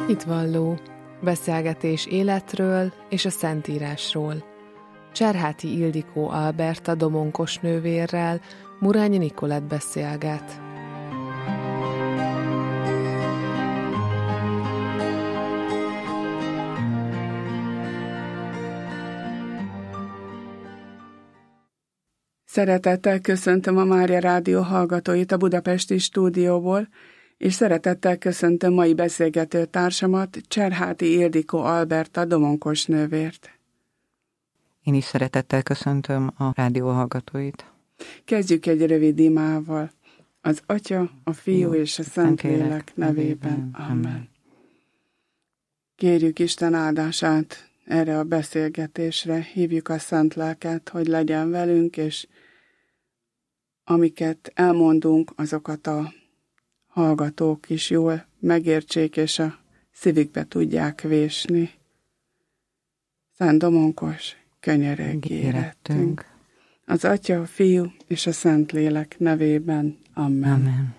Hitvalló. Beszélgetés életről és a Szentírásról. Cserháti Ildikó Alberta domonkos nővérrel Murányi Nikolett beszélget. Szeretettel köszöntöm a Mária Rádió hallgatóit a budapesti stúdióból, és szeretettel köszöntöm mai beszélgető társamat, Cserháti Ildikó Alberta domonkos nővért. Én is szeretettel köszöntöm a rádió hallgatóit. Kezdjük egy rövid imával. Az Atya, a Fiú és a Szentlélek nevében. Amen. Kérjük Isten áldását erre a beszélgetésre, hívjuk a Szent Lelket, hogy legyen velünk, és amiket elmondunk, azokat a hallgatók is jól megértsék, és a szívükbe tudják vésni. Szent domonkos, könyörögj érettünk. Az Atya, a Fiú és a Szentlélek nevében. Amen. Amen.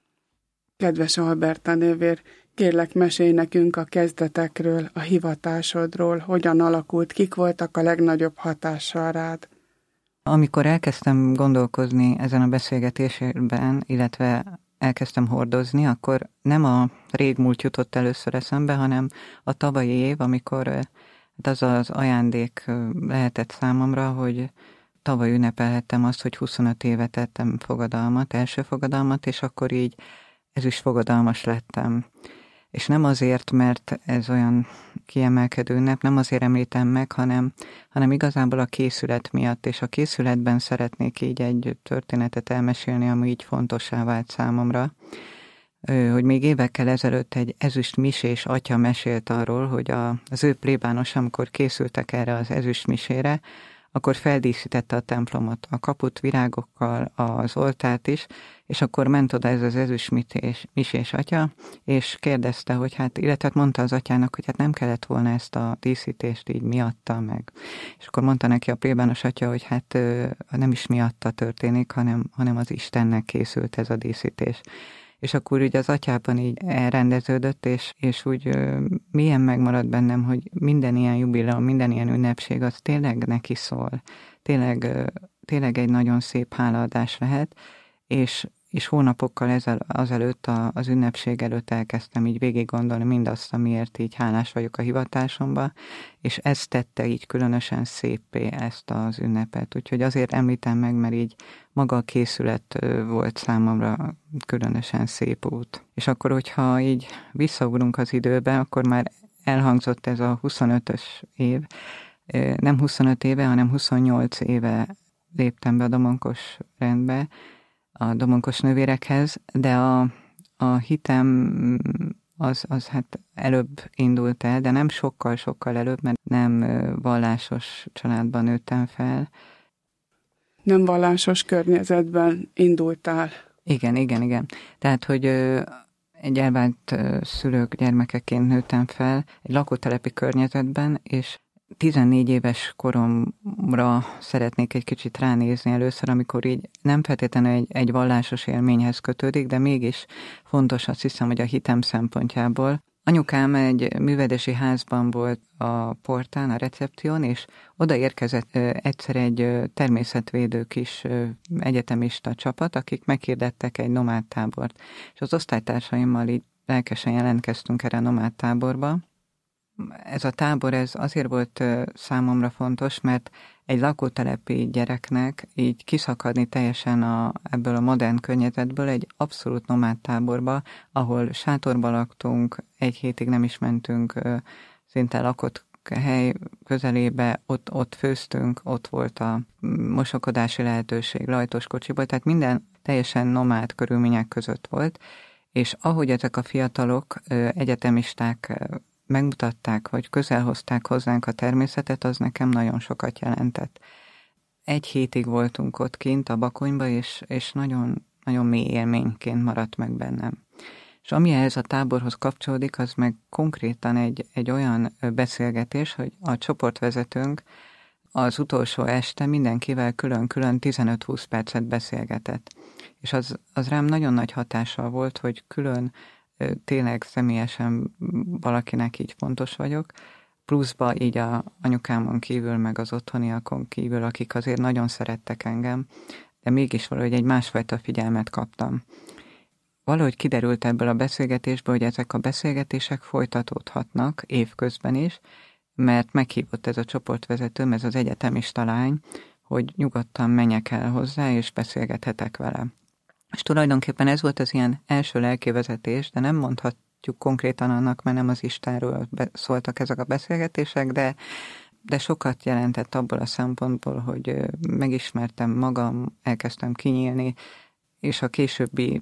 Kedves Alberta nővér, kérlek, mesélj nekünk a kezdetekről, a hivatásodról, hogyan alakult, kik voltak a legnagyobb hatással rád. Amikor elkezdtem gondolkozni ezen a beszélgetésben, illetve elkezdtem hordozni, akkor nem a régmúlt jutott először eszembe, hanem a tavalyi év, amikor az az ajándék lehetett számomra, hogy tavaly ünnepelhettem azt, hogy 25 évet tettem fogadalmat, első fogadalmat, és akkor így ezüst fogadalmas lettem. És nem azért, mert ez olyan kiemelkedő ünnep, nem azért említem meg, hanem igazából a készület miatt, és a készületben szeretnék így egy történetet elmesélni, ami így fontossá vált számomra, hogy még évekkel ezelőtt egy ezüst misés atya mesélt arról, hogy az ő plébános, amikor készültek erre az ezüst misére, akkor feldíszítette a templomot, a kaput virágokkal, az oltárt is, és akkor ment oda ez az ezüst misés atya, és kérdezte, hogy illetve mondta az atyának, hogy nem kellett volna ezt a díszítést így miatta meg. És akkor mondta neki a plébános atya, hogy nem is miatta történik, hanem az Istennek készült ez a díszítés. És akkor ugye az atyában így elrendeződött, és úgy mélyen megmaradt bennem, hogy minden ilyen jubileum, minden ilyen ünnepség, az tényleg neki szól. Tényleg egy nagyon szép hálaadás lehet, és hónapokkal azelőtt, az ünnepség előtt elkezdtem így végig gondolni mindazt, amiért így hálás vagyok a hivatásomba, és ez tette így különösen széppé ezt az ünnepet. Úgyhogy azért említem meg, mert így maga a készület volt számomra különösen szép út. És akkor, hogyha így visszaugrunk az időbe, akkor már elhangzott ez a 25-ös év. Nem 25 éve, hanem 28 éve léptem be a domonkos rendbe, a domonkos nővérekhez, de a hitem az előbb indult el, de nem sokkal előbb, mert nem vallásos családban nőttem fel. Nem vallásos környezetben indultál. Igen. Tehát, hogy egy elvált szülők gyermekeként nőttem fel egy lakótelepi környezetben, és 14 éves koromra szeretnék egy kicsit ránézni először, amikor így nem feltétlenül egy vallásos élményhez kötődik, de mégis fontos, azt hiszem, hogy a hitem szempontjából. Anyukám egy művelődési házban volt a portán, a recepción, és oda érkezett egyszer egy természetvédő kis egyetemista csapat, akik meghirdettek egy nomád tábort. És az osztálytársaimmal így lelkesen jelentkeztünk erre a nomád táborba. Ez a tábor azért volt számomra fontos, mert egy lakótelepi gyereknek így kiszakadni teljesen ebből a modern környezetből egy abszolút nomád táborba, ahol sátorba laktunk, egy hétig nem is mentünk szinte lakott hely közelébe, ott főztünk, ott volt a mosakodási lehetőség lajtos kocsiból, tehát minden teljesen nomád körülmények között volt, és ahogy ezek a fiatalok, egyetemisták megmutatták, vagy közelhozták hozzánk a természetet, az nekem nagyon sokat jelentett. Egy hétig voltunk ott kint a Bakonyba, és nagyon, nagyon mély élményként maradt meg bennem. És ami ehhez a táborhoz kapcsolódik, az meg konkrétan egy olyan beszélgetés, hogy a csoportvezetőnk az utolsó este mindenkivel külön-külön 15-20 percet beszélgetett. És az rám nagyon nagy hatással volt, hogy külön tényleg személyesen valakinek így fontos vagyok, pluszba így a anyukámon kívül, meg az otthoniakon kívül, akik azért nagyon szerettek engem, de mégis valahogy egy másfajta figyelmet kaptam. Valahogy kiderült ebből a beszélgetésből, hogy ezek a beszélgetések folytatódhatnak évközben is, mert meghívott ez a csoportvezetőm, ez az egyetemista lány, hogy nyugodtan menjek el hozzá, és beszélgethetek vele. És tulajdonképpen ez volt az ilyen első lelkivezetés, de nem mondhatjuk konkrétan annak, mert nem az Istenről szóltak ezek a beszélgetések, de sokat jelentett abból a szempontból, hogy megismertem magam, elkezdtem kinyílni, és a későbbi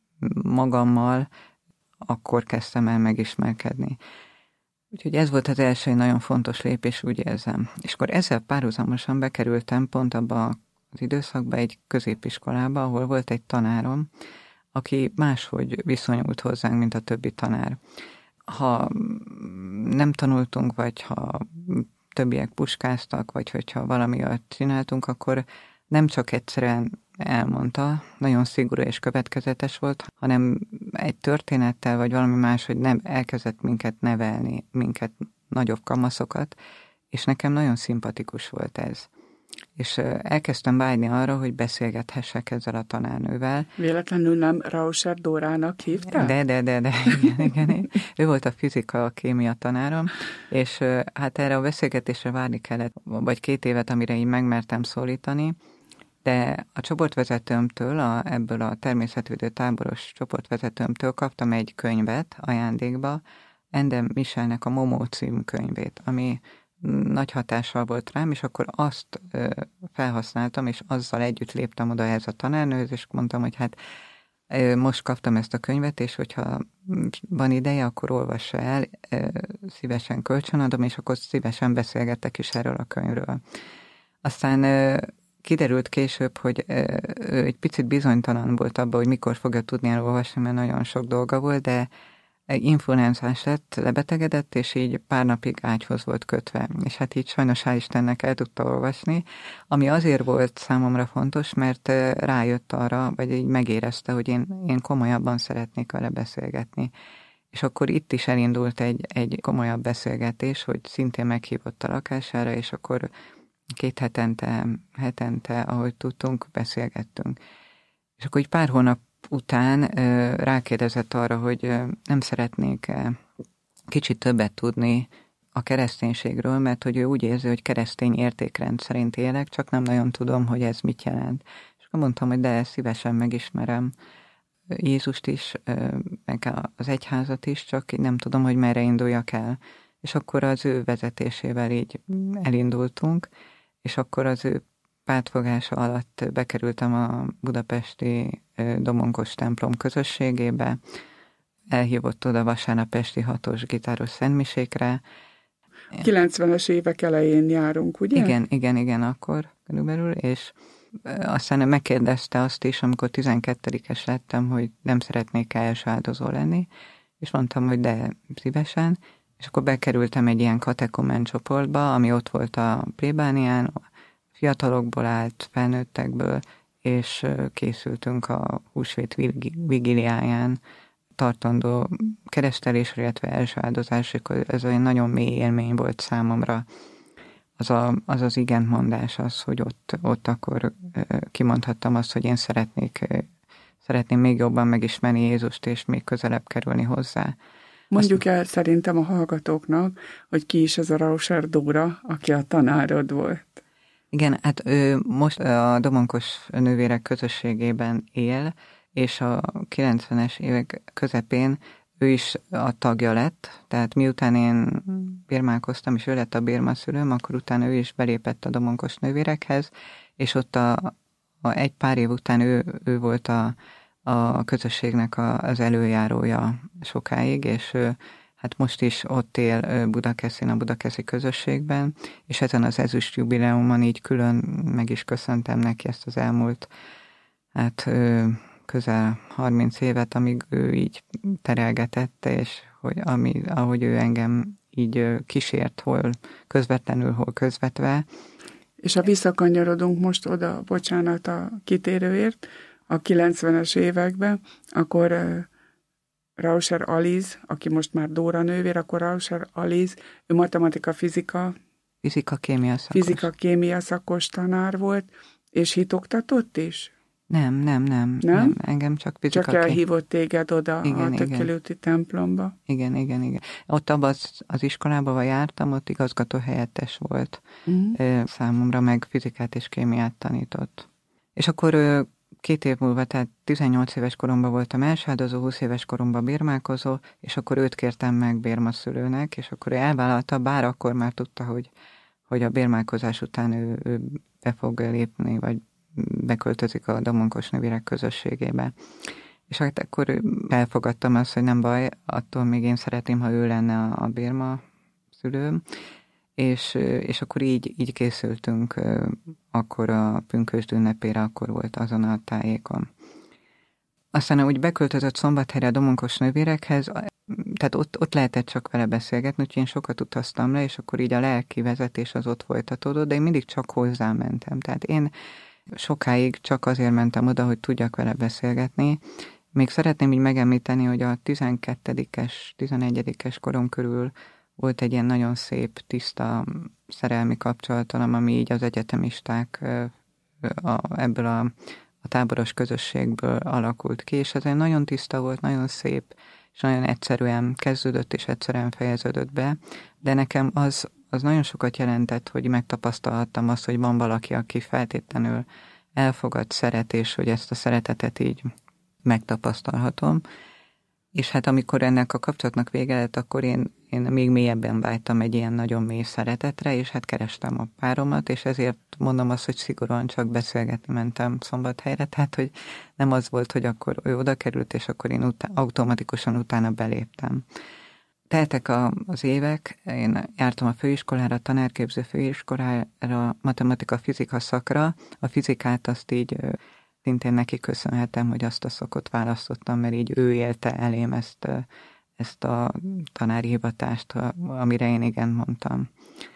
magammal akkor kezdtem el megismerkedni. Úgyhogy ez volt az első nagyon fontos lépés, úgy érzem. És akkor ezzel párhuzamosan bekerültem pont abba az időszakba egy középiskolába, ahol volt egy tanárom, aki máshogy viszonyult hozzánk, mint a többi tanár. Ha nem tanultunk, vagy ha többiek puskáztak, vagy hogyha valami olyat csináltunk, akkor nem csak egyszerűen elmondta, nagyon szigorú és következetes volt, hanem egy történettel, vagy valami más, hogy nem elkezdett minket nevelni, minket nagyobb kamaszokat, és nekem nagyon szimpatikus volt ez. És elkezdtem vágyni arra, hogy beszélgethessek ezzel a tanárnővel. Véletlenül nem Rauscher Dórának hívták? De, igen. Ő volt a fizika, a kémia tanárom, és hát erre a beszélgetésre várni kellett, vagy 2 évet, amire így megmertem szólítani, de a csoportvezetőmtől, ebből a természetvédő táboros csoportvezetőmtől kaptam egy könyvet ajándékba, Ende Michelnek a Momó című könyvét, ami nagy hatással volt rám, és akkor azt felhasználtam, és azzal együtt léptem oda ehhez a tanárnőhöz, és mondtam, hogy hát most kaptam ezt a könyvet, és hogyha van ideje, akkor olvassa el, szívesen kölcsönadom, és akkor szívesen beszélgettek is erről a könyvről. Aztán kiderült később, hogy ő egy picit bizonytalan volt abban, hogy mikor fogja tudni elolvasni, mert nagyon sok dolga volt, de influenzás lett, lebetegedett, és így pár napig ágyhoz volt kötve. És hát így sajnos hál' Istennek el tudta olvasni, ami azért volt számomra fontos, mert rájött arra, vagy így megérezte, hogy én komolyabban szeretnék vele beszélgetni. És akkor itt is elindult egy komolyabb beszélgetés, hogy szintén meghívott a lakására, és akkor 2 hetente, ahogy tudtunk, beszélgettünk. És akkor így pár hónap után rákérdezett arra, hogy nem szeretnék kicsit többet tudni a kereszténységről, mert hogy ő úgy érzi, hogy keresztény értékrend szerint élek, csak nem nagyon tudom, hogy ez mit jelent. És akkor mondtam, hogy de szívesen megismerem Jézust is, meg az egyházat is, csak nem tudom, hogy merre induljak el. És akkor az ő vezetésével így elindultunk, és akkor az ő pártfogása alatt bekerültem a budapesti Domonkos templom közösségébe, elhívott oda vasárnap esti 6-os gitáros szentmisékre. 90-es évek elején járunk, ugye? Igen, akkor körülbelül, és aztán megkérdezte azt is, amikor 12-es lettem, hogy nem szeretnék első áldozó lenni, és mondtam, hogy de szívesen, és akkor bekerültem egy ilyen katekomen csoportba, ami ott volt a plébánián, fiatalokból állt, felnőttekből, és készültünk a húsvét vigíliáján tartandó keresztelésre, illetve első áldozásra. Ez egy nagyon mély élmény volt számomra. Az igentmondás az, hogy ott akkor kimondhattam azt, hogy én szeretném még jobban megismerni Jézust, és még közelebb kerülni hozzá. Mondjuk el szerintem a hallgatóknak, hogy ki is ez a Rauscher Dóra, aki a tanárod volt. Igen, hát ő most a Domonkos nővérek közösségében él, és a 90-es évek közepén ő is a tagja lett, tehát miután én birmálkoztam, és ő lett a birmaszülőm, akkor utána ő is belépett a Domonkos nővérekhez, és ott egy pár év után ő volt a közösségnek az előjárója sokáig, és hát most is ott él Budakeszin, a budakeszi közösségben, és ezen az ezüst jubileumon így külön meg is köszöntem neki ezt az elmúlt közel 30 évet, amíg ő így terelgetette, és ahogy ő engem így kísért, hol közvetlenül, hol közvetve. És ha visszakanyarodunk most oda, bocsánat a kitérőért, a 90-es években, akkor Rauscher Aliz, aki most már Dóra nővér, akkor Rauscher Aliz, ő matematika-fizika, fizika-kémia szakos tanár volt, és hitoktatott is? Nem. Engem csak fizika. Csak elhívott téged oda a Tökélőti templomba. Igen. Ott abban az iskolában jártam, ott igazgatóhelyettes volt. Számomra meg fizikát és kémiát tanított. És akkor 2 év múlva, tehát 18 éves koromban voltam elsádozó, 20 éves koromban bérmálkozó, és akkor őt kértem meg bérmaszülőnek, és akkor ő elvállalta, bár akkor már tudta, hogy a bérmálkozás után ő be fog lépni, vagy beköltözik a Domonkos nővérek közösségébe. És hát akkor elfogadtam azt, hogy nem baj, attól még én szeretném, ha ő lenne a bérma szülőm, és akkor így készültünk, akkor a pünkösd ünnepére, akkor volt azon a tájékon. Aztán úgy beköltözött Szombathelyre a Domonkos nővérekhez, tehát ott lehetett csak vele beszélgetni, úgyhogy én sokat utaztam le, és akkor így a lelki vezetés az ott folytatódott, de én mindig csak hozzá mentem. Tehát én sokáig csak azért mentem oda, hogy tudjak vele beszélgetni. Még szeretném így megemlíteni, hogy a 12-es, 11-es korom körül volt egy ilyen nagyon szép, tiszta szerelmi kapcsolatom, ami így az egyetemisták ebből a táboros közösségből alakult ki, és ez nagyon tiszta volt, nagyon szép, és nagyon egyszerűen kezdődött, és egyszerűen fejeződött be, de nekem az nagyon sokat jelentett, hogy megtapasztalhattam azt, hogy van valaki, aki feltétlenül elfogad, szeret, és hogy ezt a szeretetet így megtapasztalhatom. És hát amikor ennek a kapcsolatnak vége lett, akkor én még mélyebben vágytam egy ilyen nagyon mély szeretetre, és hát kerestem a páromat, és ezért mondom azt, hogy szigorúan csak beszélgetni mentem Szombathelyre, tehát hogy nem az volt, hogy akkor ő oda került, és akkor én automatikusan utána beléptem. Teltek az évek, én jártam a főiskolára, a tanárképző főiskolára, matematika-fizika szakra, a fizikát azt így szintén neki köszönhetem, hogy azt a szakot választottam, mert így ő élte elém ezt a tanári hivatást, amire én igen mondtam.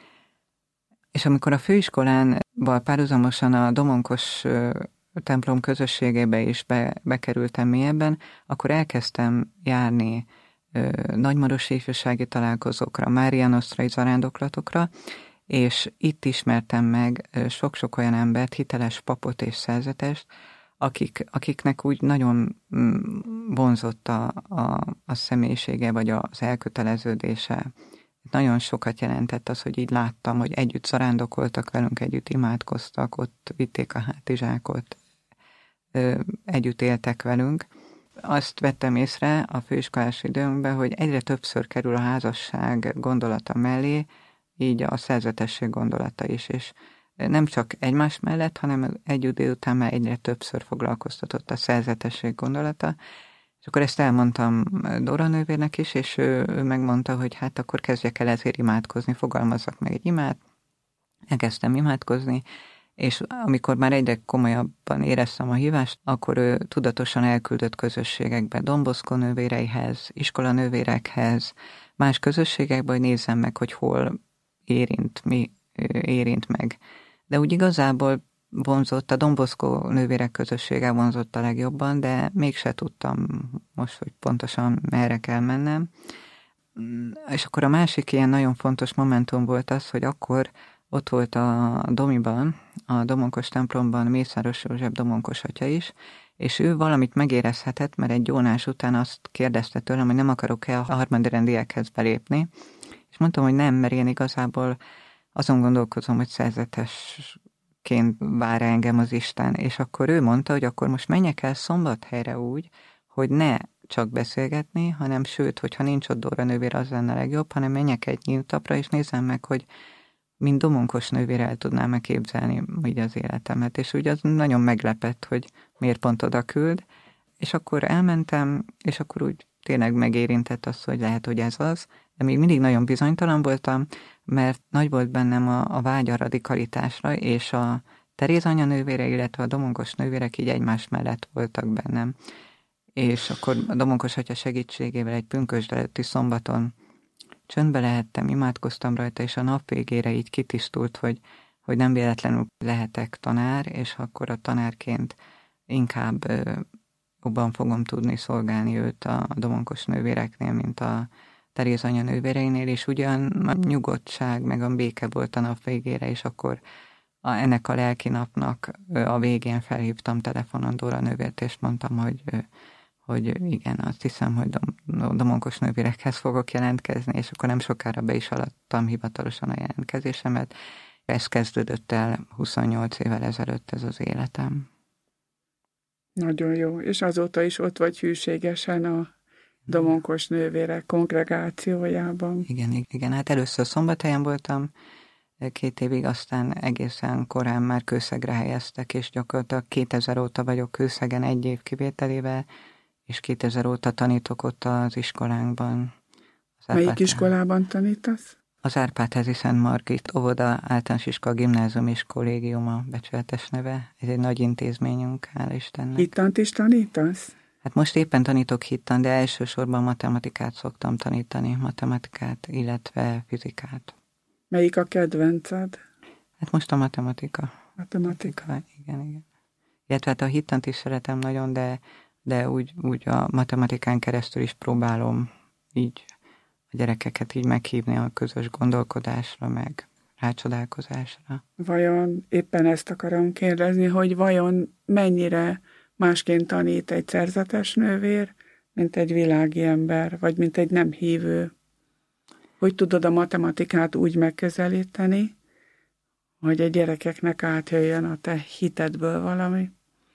És amikor a főiskolánval párhuzamosan a Domonkos templom közösségébe is bekerültem mélyebben, akkor elkezdtem járni nagymarosi ifjúsági találkozókra, Mária Nostrai zarándoklatokra, és itt ismertem meg sok-sok olyan embert, hiteles papot és szerzetest, akiknek úgy nagyon vonzott a személyisége, vagy az elköteleződése. Nagyon sokat jelentett az, hogy így láttam, hogy együtt zarándokoltak velünk, együtt imádkoztak, ott vitték a hátizsákot, együtt éltek velünk. Azt vettem észre a főiskolás időnkben, hogy egyre többször kerül a házasság gondolata mellé, így a szerzetesség gondolata is, és nem csak egymás mellett, hanem egy idő után már egyre többször foglalkoztatott a szerzetesség gondolata, és akkor ezt elmondtam Dóra nővérnek is, és ő megmondta, hogy hát akkor kezdjek el ezért imádkozni, fogalmazzak meg egy imát. Elkezdtem imádkozni, és amikor már egyre komolyabban éreztem a hívást, akkor ő tudatosan elküldött közösségekbe, Don Bosco nővéreihez, iskolanővérekhez, más közösségekbe, hogy nézzem meg, hogy hol mi érint meg. De úgy igazából vonzott, a Don Bosco nővérek közössége vonzott a legjobban, de mégse tudtam most, hogy pontosan merre kell mennem. És akkor a másik ilyen nagyon fontos momentum volt az, hogy akkor ott volt a Domiban, a Domonkos templomban Mészáros József Domonkos atya is, és ő valamit megérezhetett, mert egy gyónás után azt kérdezte tőlem, hogy nem akarok-e a harmadrendiekhez belépni, és mondtam, hogy nem, mert én igazából azon gondolkozom, hogy szerzetesként vár engem az Isten, és akkor ő mondta, hogy akkor most menjek el Szombathelyre úgy, hogy ne csak beszélgetni, hanem sőt, hogyha nincs ott Dóra nővér, az lenne legjobb, hanem menjek egy nyíltapra, és nézzem meg, hogy mint Domonkos nővér el tudnám képzelni így az életemet. És úgy az nagyon meglepett, hogy miért pont oda küld, és akkor elmentem, és akkor úgy tényleg megérintett az, hogy lehet, hogy ez az, de még mindig nagyon bizonytalan voltam, mert nagy volt bennem a vágy a radikalitásra, és a Teréz anyanővére, illetve a Domonkos nővérek így egymás mellett voltak bennem. És akkor a Domonkos atya segítségével egy pünkösd előtti szombaton csöndbe lehettem, imádkoztam rajta, és a nap végére így kitisztult, hogy nem véletlenül lehetek tanár, és akkor a tanárként inkább jobban fogom tudni szolgálni őt a domonkos nővéreknél, mint a Teréz anya nővéreinél, és ugyan a nyugodtság, meg a béke volt a nap végére, és akkor ennek a lelki napnak a végén felhívtam telefonon Dóra nővért, és mondtam, hogy igen, azt hiszem, hogy domonkos nővérekhez fogok jelentkezni, és akkor nem sokára be is alattam hivatalosan a jelentkezésemet. Ez kezdődött el 28 évvel ezelőtt ez az életem. Nagyon jó, és azóta is ott vagy hűségesen a domonkos nővérek kongregációjában. Igen, hát először Szombathelyen voltam 2 évig, aztán egészen korán már Kőszegre helyeztek, és gyakorlatilag 2000 óta vagyok Kőszegen 1 év kivételével, és 2000 óta tanítok ott az iskolánkban. Melyik iskolában tanítasz? Az Árpád-házi Szent Margit óvoda, általános iskola, gimnázium és kollégium a becsületes neve. Ez egy nagy intézményünk, hála Istennek. Hittant is tanítasz? Hát most éppen tanítok hittan, de elsősorban matematikát szoktam tanítani, matematikát, illetve fizikát. Melyik a kedvenced? Hát most a matematika. Matematika. Igen. Illetve hát a hittant is szeretem nagyon, de úgy a matematikán keresztül is próbálom így a gyerekeket így meghívni a közös gondolkodásra, meg rácsodálkozásra. Vajon, éppen ezt akarom kérdezni, hogy vajon mennyire másként tanít egy szerzetes nővér, mint egy világi ember, vagy mint egy nem hívő? Hogy tudod a matematikát úgy megközelíteni, hogy a gyerekeknek átjöjjön a te hitedből valami?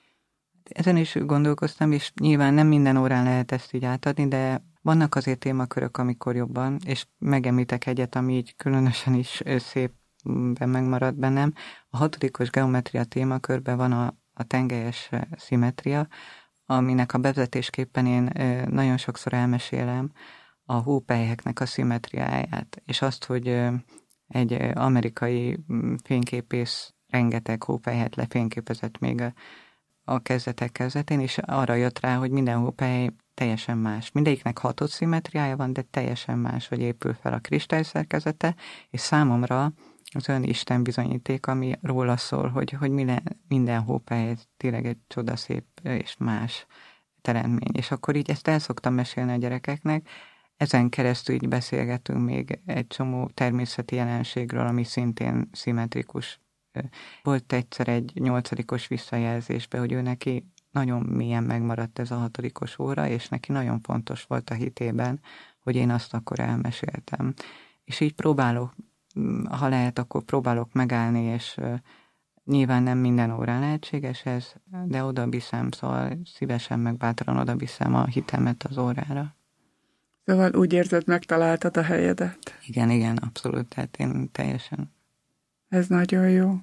Ezen is gondolkoztam, és nyilván nem minden órán lehet ezt így átadni, de vannak azért témakörök, amikor jobban, és megemlítek egyet, ami így különösen is szépen megmaradt bennem. A 6. geometria témakörben van a tengelyes szimmetria, aminek a bevezetésképpen én nagyon sokszor elmesélem a hópelyheknek a szimmetriáját, és azt, hogy egy amerikai fényképész rengeteg hópelyhet lefényképezett még a kezdetén, és arra jött rá, hogy minden hópely teljesen más. Mindegyiknek 6 szimmetriája van, de teljesen más, hogy épül fel a kristályszerkezete, és számomra az olyan Isten bizonyíték, ami róla szól, hogy minden hópely tényleg egy csodaszép és más teremtmény. És akkor így ezt el szoktam mesélni a gyerekeknek, ezen keresztül így beszélgetünk még egy csomó természeti jelenségről, ami szintén szimmetrikus. Volt egyszer egy 8. visszajelzésbe, hogy ő neki nagyon mélyen megmaradt ez a 6. óra, és neki nagyon fontos volt a hitében, hogy én azt akkor elmeséltem. És így próbálok, ha lehet, akkor próbálok megállni, és nyilván nem minden órán lehetséges ez, de oda viszem, szóval szívesen meg bátran oda viszem a hitemet az órára. Szóval úgy érzed, megtaláltad a helyedet? Igen, abszolút, tehát én teljesen. Ez nagyon jó.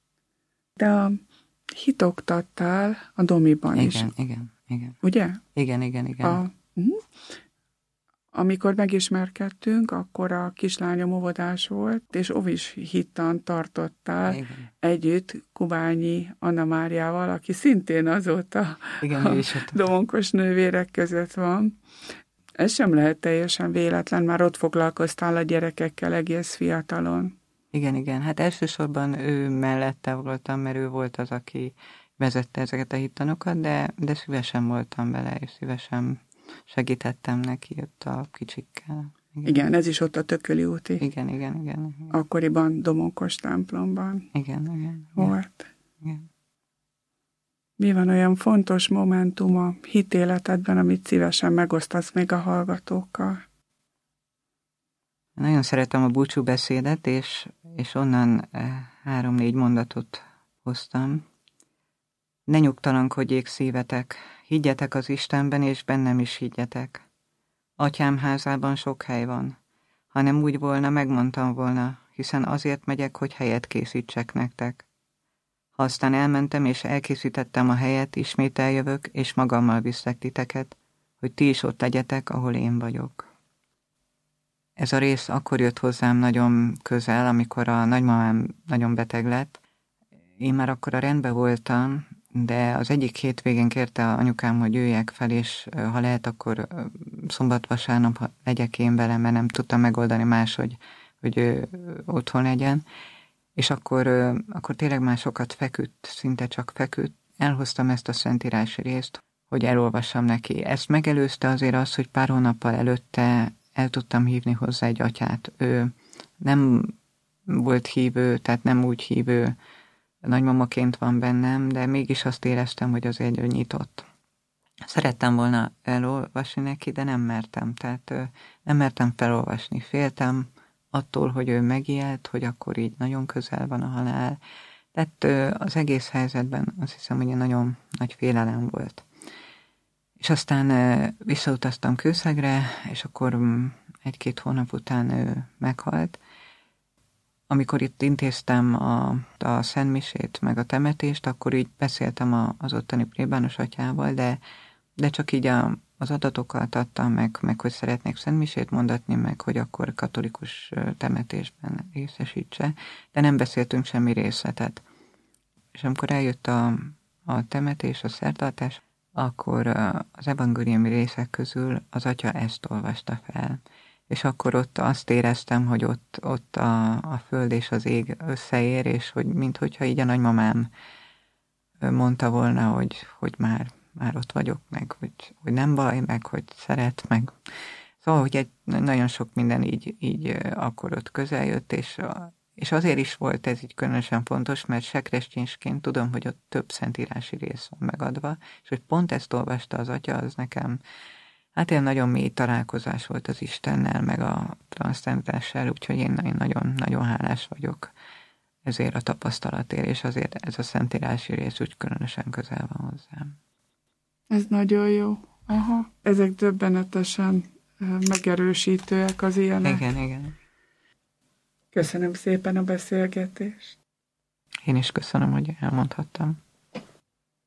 De a hitoktattál a Domiban is. Igen. Ugye? Igen. Amikor megismerkedtünk, akkor a kislányom óvodás volt, és óvis hittan tartottál együtt Kubányi Anna Máriával, aki szintén azóta a domonkos nővérek között van. Ez sem lehet teljesen véletlen, már ott foglalkoztál a gyerekekkel egész fiatalon. Igen. Hát elsősorban ő mellette voltam, mert ő volt az, aki vezette ezeket a hittanokat, de szívesen voltam vele, és szívesen segítettem neki ott a kicsikkel. Igen, ez is ott a Tököli úti. Igen. Akkoriban domonkos templomban. Igen. Volt. Igen. Mi van olyan fontos momentum a hitéletedben, amit szívesen megosztasz még a hallgatókkal? Nagyon szeretem a búcsúbeszédet, és onnan 3-4 mondatot hoztam. Ne nyugtalankodjék szívetek, higgyetek az Istenben, és bennem is higgyetek. Atyám házában sok hely van. Ha nem úgy volna, megmondtam volna, hiszen azért megyek, hogy helyet készítsek nektek. Ha aztán elmentem, és elkészítettem a helyet, ismét eljövök, és magammal viszlek titeket, hogy ti is ott legyetek, ahol én vagyok. Ez a rész akkor jött hozzám nagyon közel, amikor a nagymamám nagyon beteg lett. Én már akkor a rendben voltam, de az egyik hétvégén kérte anyukám, hogy jöjjek fel, és ha lehet, akkor szombat-vasárnap legyek én vele, mert nem tudtam megoldani máshogy, hogy ő otthon legyen. És akkor tényleg már sokat feküdt, szinte csak feküdt. Elhoztam ezt a szentírási részt, hogy elolvassam neki. Ezt megelőzte azért az, hogy pár hónappal előtte el tudtam hívni hozzá egy atyát. Ő nem volt hívő, tehát nem úgy hívő, nagymamaként van bennem, de mégis azt éreztem, hogy azért ő nyitott. Szerettem volna elolvasni neki, de nem mertem. Tehát nem mertem felolvasni. Féltem attól, hogy ő megijedt, hogy akkor így nagyon közel van a halál. Tehát az egész helyzetben azt hiszem, hogy egy nagyon nagy félelem volt. És aztán visszautaztam Kőszegre, és akkor 1-2 hónap után ő meghalt. Amikor itt intéztem a szentmisét, meg a temetést, akkor így beszéltem az ottani plébános atyával, de csak így az adatokat adtam meg, hogy szeretnék szentmisét mondatni, meg hogy akkor katolikus temetésben részesítse, de nem beszéltünk semmi részletet. És amikor eljött a temetés, a szertartás, akkor az evangéliumi részek közül az atya ezt olvasta fel. És akkor ott azt éreztem, hogy ott a föld és az ég összeér, és hogy minthogyha így a nagymamám mondta volna, hogy már ott vagyok, meg hogy nem baj, meg hogy szeret, meg... Szóval, hogy nagyon sok minden így akkor ott közel jött, és azért is volt ez így különösen fontos, mert sekrestyénsként tudom, hogy ott több szentírási rész van megadva, és hogy pont ezt olvasta az atya, az nekem hát ilyen nagyon mély találkozás volt az Istennel, meg a transzcendentással, úgyhogy én nagyon hálás vagyok ezért a tapasztalatért, és azért ez a szentírási rész úgy különösen közel van hozzám. Ez nagyon jó. Aha. Ezek döbbenetesen megerősítőek az ilyenek. Igen. Köszönöm szépen a beszélgetést. Én is köszönöm, hogy elmondhattam.